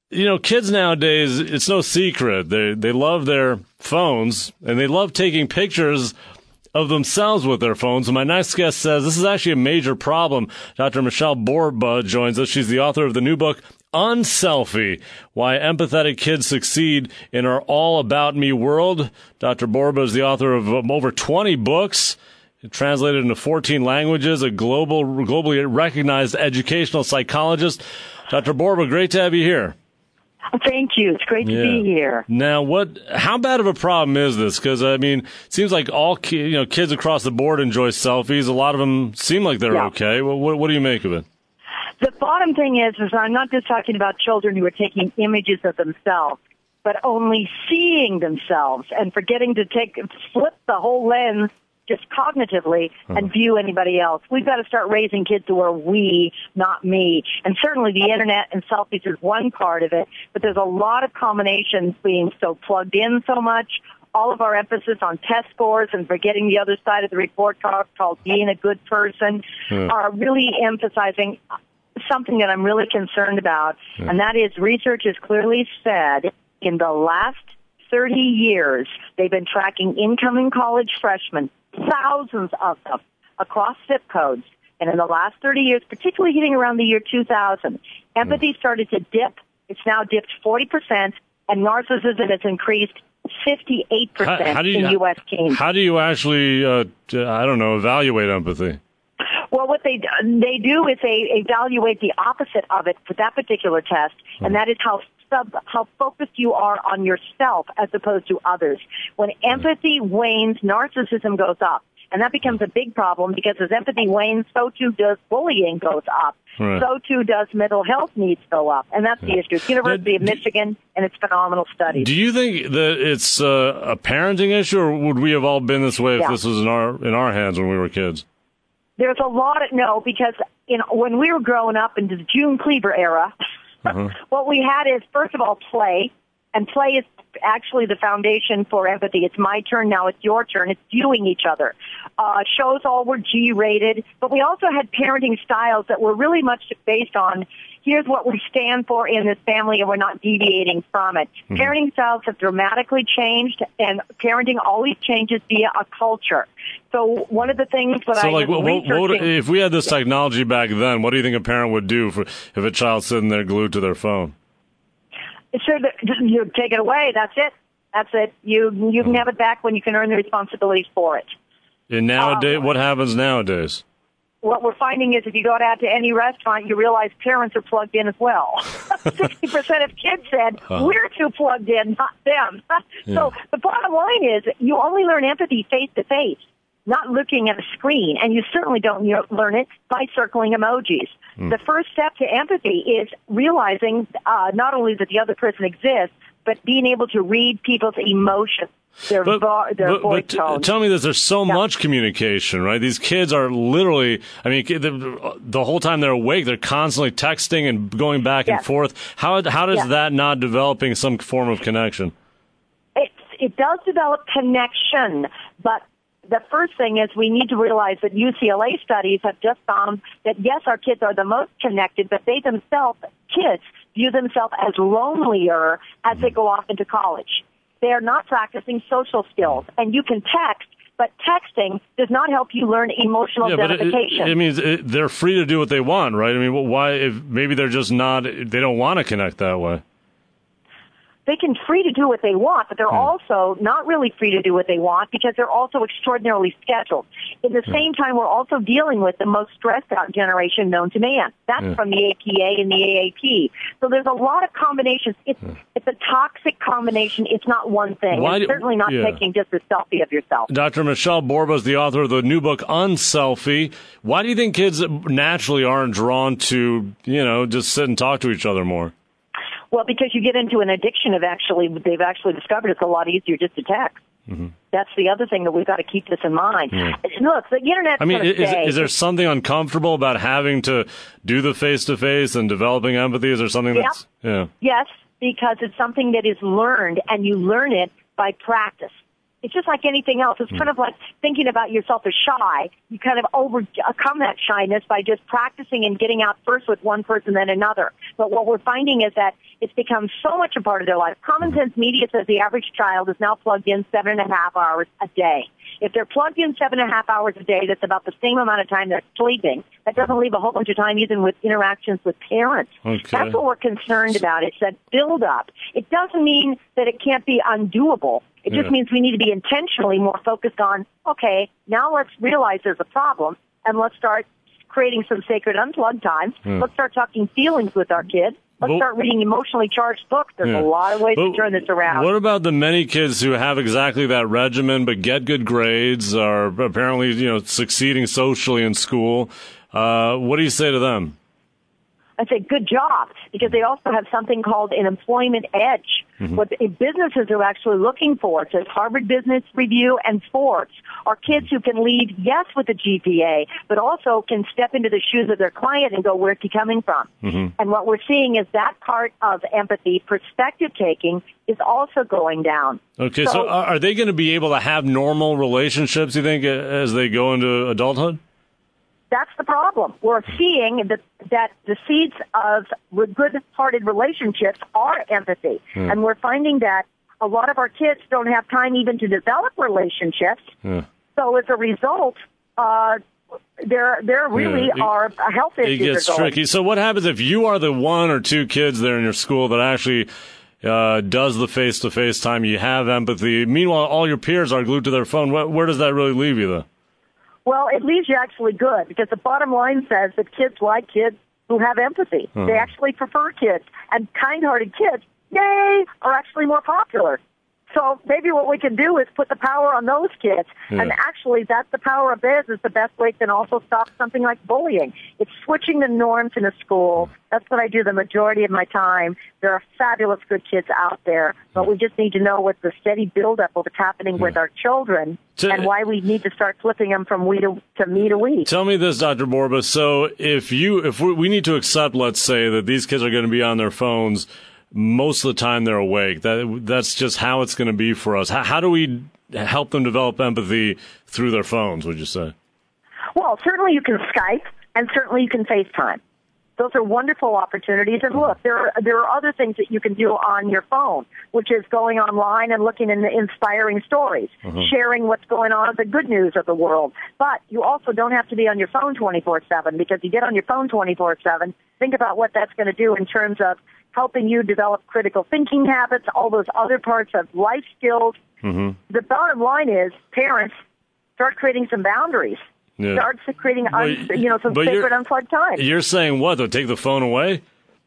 Kids nowadays, it's no secret. They love their phones, and they love taking pictures of themselves with their phones. And my next guest says this is actually a major problem. Dr. Michelle Borba joins us. She's the author of the new book, Unselfie, Why Empathetic Kids Succeed in Our All About Me World. Dr. Borba is the author of over 20 books, translated into 14 languages, a globally recognized educational psychologist. Dr. Borba, great to have you here. Thank you. It's great to be here. Now, how bad of a problem is this? Because, it seems like all kids across the board enjoy selfies. A lot of them seem like they're okay. What do you make of it? The bottom thing is I'm not just talking about children who are taking images of themselves, but only seeing themselves and forgetting to flip the whole lens just cognitively and view anybody else. We've got to start raising kids who are we, not me. And certainly the internet and selfies is one part of it, but there's a lot of combinations being so plugged in so much. All of our emphasis on test scores and forgetting the other side of the report card called being a good person are really emphasizing something that I'm really concerned about, and that is research has clearly said in the last 30 years they've been tracking incoming college freshmen, thousands of them, across zip codes. And in the last 30 years, particularly hitting around the year 2000, empathy started to dip. It's now dipped 40%, and narcissism has increased 58% in U.S. teens. How do you actually, evaluate empathy? Well, what they do is they evaluate the opposite of it for that particular test, and that is how focused you are on yourself as opposed to others. When empathy wanes, narcissism goes up. And that becomes a big problem because as empathy wanes, so too does bullying goes up. Right. So too does mental health needs go up. And that's the issue. It's University of Michigan, and it's phenomenal studies. Do you think that it's a parenting issue, or would we have all been this way if this was in our hands when we were kids? There's a lot of, because when we were growing up into the June Cleaver era, what we had is, first of all, play. And play is actually the foundation for empathy. It's my turn, now it's your turn. It's viewing each other. Shows all were G-rated, but we also had parenting styles that were really much based on, here's what we stand for in this family, and we're not deviating from it. Parenting styles have dramatically changed, and parenting always changes via a culture. So one of the things that if we had this technology back then, what do you think a parent would do if a child's sitting there glued to their phone? Sure, you take it away. That's it. That's it. You can have it back when you can earn the responsibilities for it. And nowadays, what happens nowadays? What we're finding is if you go out to any restaurant, you realize parents are plugged in as well. 60% of kids said, we're too plugged in, not them. So the bottom line is you only learn empathy face-to-face, not looking at a screen, and you certainly don't learn it by circling emojis. The first step to empathy is realizing not only that the other person exists, but being able to read people's emotions, their voice tone. Tell me this, there's so much communication, right? These kids are literally, the whole time they're awake, they're constantly texting and going back and forth. How does that not developing some form of connection? It does develop connection, but the first thing is we need to realize that UCLA studies have just found that, yes, our kids are the most connected, but they themselves, kids, view themselves as lonelier as they go off into college. They are not practicing social skills. And you can text, but texting does not help you learn emotional identification. But it means they're free to do what they want, right? Why? If maybe they're just not, they don't want to connect that way. They can free to do what they want, but they're also not really free to do what they want because they're also extraordinarily scheduled. At the same time, we're also dealing with the most stressed out generation known to man. That's from the APA and the AAP. So there's a lot of combinations. It's a toxic combination. It's not one thing. It's certainly not taking just a selfie of yourself. Dr. Michelle Borba is the author of the new book, Unselfie. Why do you think kids naturally aren't drawn to, just sit and talk to each other more? Well, because you get into an addiction of they've actually discovered it's a lot easier just to text. That's the other thing that we've got to keep this in mind. Look, the Internet's going to say... Is there something uncomfortable about having to do the face-to-face and developing empathy? Is there something that's... Yes, because it's something that is learned, and you learn it by practice. It's just like anything else. It's kind of like thinking about yourself as shy. You kind of overcome that shyness by just practicing and getting out first with one person, then another. But what we're finding is that it's become so much a part of their life. Common Sense Media says the average child is now plugged in 7.5 hours a day. If they're plugged in 7.5 hours a day, that's about the same amount of time they're sleeping. That doesn't leave a whole bunch of time even with interactions with parents. Okay. That's what we're concerned about. It's that build-up. It doesn't mean that it can't be undoable. It just means we need to be intentionally more focused on, okay, now let's realize there's a problem, and let's start creating some sacred unplugged time. Let's start talking feelings with our kids. Let's start reading emotionally charged books. There's a lot of ways to turn this around. What about the many kids who have exactly that regimen but get good grades, are apparently, succeeding socially in school? What do you say to them? I say good job, because they also have something called an employment edge. What businesses are actually looking for, it says Harvard Business Review and Forbes, are kids who can lead, yes, with a GPA, but also can step into the shoes of their client and go, where's he coming from? And what we're seeing is that part of empathy, perspective taking, is also going down. Okay, so are they going to be able to have normal relationships, you think, as they go into adulthood? That's the problem. We're seeing that the seeds of good-hearted relationships are empathy. And we're finding that a lot of our kids don't have time even to develop relationships. So as a result, there really are health issues. It gets tricky. So what happens if you are the one or two kids there in your school that actually does the face-to-face time, you have empathy, meanwhile all your peers are glued to their phone? Where does that really leave you, though? Well, it leaves you actually good, because the bottom line says that kids like kids who have empathy. They actually prefer kids. And kind-hearted kids, yay, are actually more popular. So maybe what we can do is put the power on those kids. And actually, that's the power of theirs is the best way to also stop something like bullying. It's switching the norms in a school. That's what I do the majority of my time. There are fabulous good kids out there, but we just need to know what the steady buildup of what's happening with our children and why we need to start flipping them from we to me to we. Tell me this, Dr. Borba. So if we need to accept, let's say, that these kids are going to be on their phones most of the time they're awake. That's just how it's going to be for us. How do we help them develop empathy through their phones, would you say? Well, certainly you can Skype, and certainly you can FaceTime. Those are wonderful opportunities. And look, there are other things that you can do on your phone, which is going online and looking at inspiring stories, sharing what's going on, the good news of the world. But you also don't have to be on your phone 24/7, because you get on your phone 24/7, think about what that's going to do in terms of helping you develop critical thinking habits, all those other parts of life skills. The bottom line is, parents, start creating some boundaries. Start creating some sacred unplugged time. You're saying what, though? Take the phone away?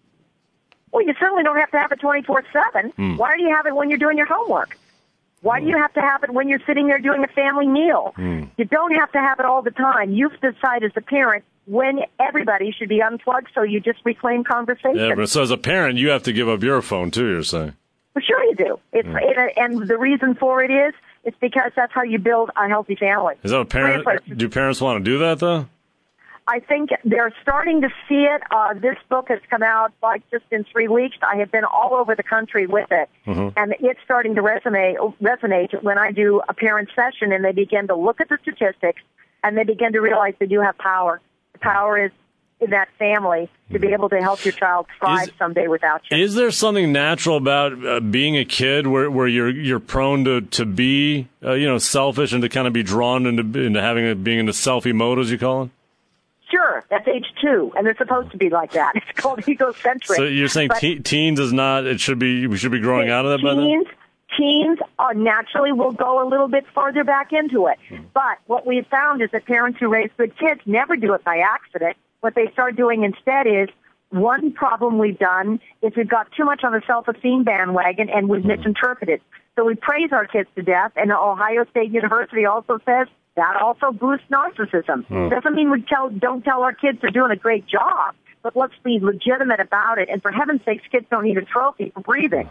Well, you certainly don't have to have it 24/7. Why do you have it when you're doing your homework? Why do you have to have it when you're sitting there doing a family meal? You don't have to have it all the time. You decide as a parent when everybody should be unplugged, so you just reclaim conversation. Yeah, but so as a parent, you have to give up your phone, too, you're saying. Well, sure you do. And the reason for it is, it's because that's how you build a healthy family. Is that a parent? Do parents want to do that, though? I think they're starting to see it. This book has come out just in 3 weeks. I have been all over the country with it, and it's starting to resonate when I do a parent session and they begin to look at the statistics and they begin to realize they do have power. The power is in that family to be able to help your child thrive someday without you. Is there something natural about being a kid where you're prone to be selfish and to kind of be drawn into being into selfie mode, as you call it? Sure, that's age 2, and they're supposed to be like that. It's called egocentric. So you're saying teens is not? We should be growing out of that by then? Teens naturally will go a little bit further back into it. But what we've found is that parents who raise good kids never do it by accident. What they start doing instead is, one problem we've done is we've got too much on the self-esteem bandwagon and we've misinterpreted. So we praise our kids to death, and Ohio State University also says that also boosts narcissism. Doesn't mean we don't tell our kids they're doing a great job, but let's be legitimate about it. And for heaven's sakes, kids don't need a trophy for breathing.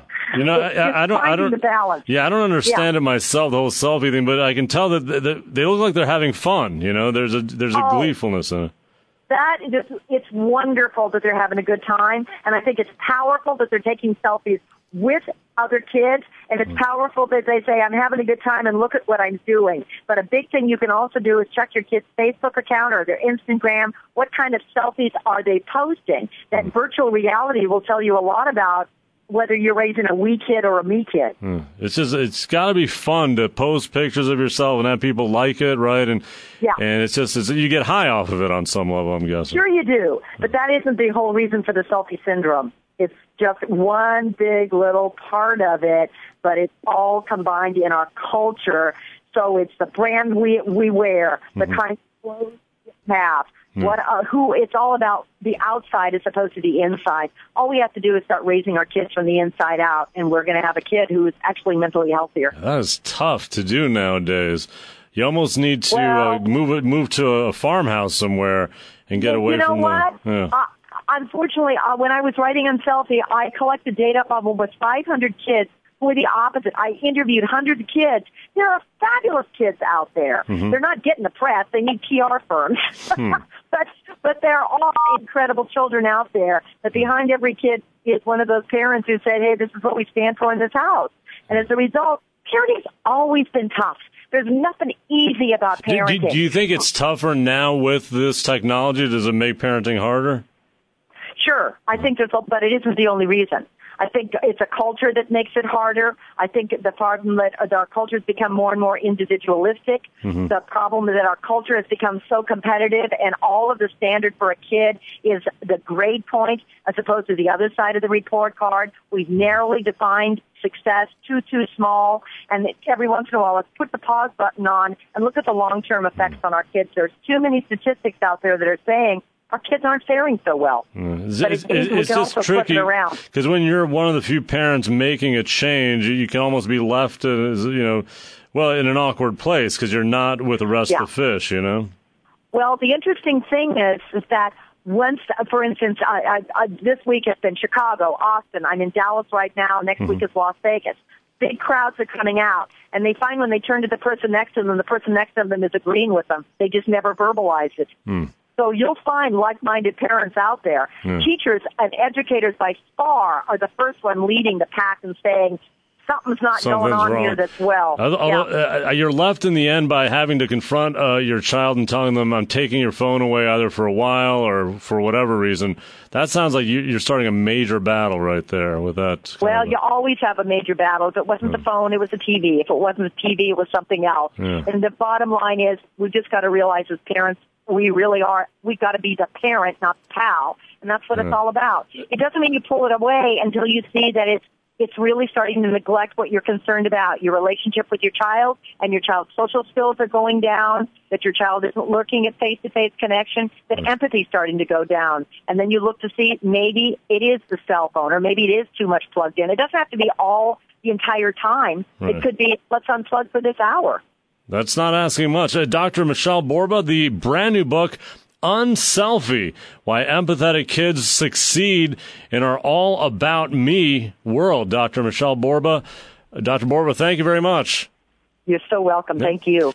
I don't. The balance. Yeah, I don't understand it myself, the whole selfie thing, but I can tell that they look like they're having fun. There's a gleefulness in it. It's wonderful that they're having a good time, and I think it's powerful that they're taking selfies with other kids, and it's powerful that they say, I'm having a good time and look at what I'm doing. But a big thing you can also do is check your kid's Facebook account or their Instagram. What kind of selfies are they posting? That virtual reality will tell you a lot about whether you're raising a we kid or a me kid. It's got to be fun to post pictures of yourself and have people like it, right? And you get high off of it on some level, I'm guessing. Sure you do, but that isn't the whole reason for the selfie syndrome. It's just one big little part of it, but it's all combined in our culture. So it's the brand we wear, the kind of clothes we have, who it's all about the outside as opposed to the inside. All we have to do is start raising our kids from the inside out, and we're going to have a kid who is actually mentally healthier. That is tough to do nowadays. You almost need to move to a farmhouse somewhere and get away from Unfortunately, when I was writing on Selfie, I collected data of almost 500 kids who were the opposite. I interviewed hundreds of kids. There are fabulous kids out there. They're not getting the press. They need PR firms. But there are all incredible children out there. But behind every kid is one of those parents who said, hey, this is what we stand for in this house. And as a result, parenting's always been tough. There's nothing easy about parenting. Do you think it's tougher now with this technology? Does it make parenting harder? Sure. I think but it isn't the only reason. I think it's a culture that makes it harder. I think the problem that our culture has become more and more individualistic. The problem that our culture has become so competitive, and all of the standard for a kid is the grade point as opposed to the other side of the report card. We've narrowly defined success too small, and every once in a while, let's put the pause button on and look at the long-term effects on our kids. There's too many statistics out there that are saying our kids aren't faring so well. It's just tricky because when you're one of the few parents making a change, you can almost be left, in an awkward place because you're not with the rest of the fish, Well, the interesting thing is that once, for instance, I this week has been Chicago, Austin. I'm in Dallas right now. Next week is Las Vegas. Big crowds are coming out, and they find when they turn to the person next to them, the person next to them is agreeing with them. They just never verbalize it. So you'll find like-minded parents out there. Teachers and educators by far are the first one leading the pack and saying, something's going on wrong here that's well. You're left in the end by having to confront your child and telling them, I'm taking your phone away either for a while or for whatever reason. That sounds like you're starting a major battle right there with that. Well, you always have a major battle. If it wasn't the phone, it was the TV. If it wasn't the TV, it was something else. And the bottom line is we've just got to realize as parents, we've got to be the parent, not the pal. And that's what it's all about. It doesn't mean you pull it away until you see that it's really starting to neglect what you're concerned about, your relationship with your child, and your child's social skills are going down, that your child isn't looking at face-to-face connection, that empathy's starting to go down. And then you look to see maybe it is the cell phone, or maybe it is too much plugged in. It doesn't have to be all the entire time. It could be, let's unplug for this hour. That's not asking much. Dr. Michelle Borba, the brand new book, Unselfie, Why Empathetic Kids Succeed in Our All About Me World. Dr. Michelle Borba. Dr. Borba, thank you very much. You're so welcome. Thank you.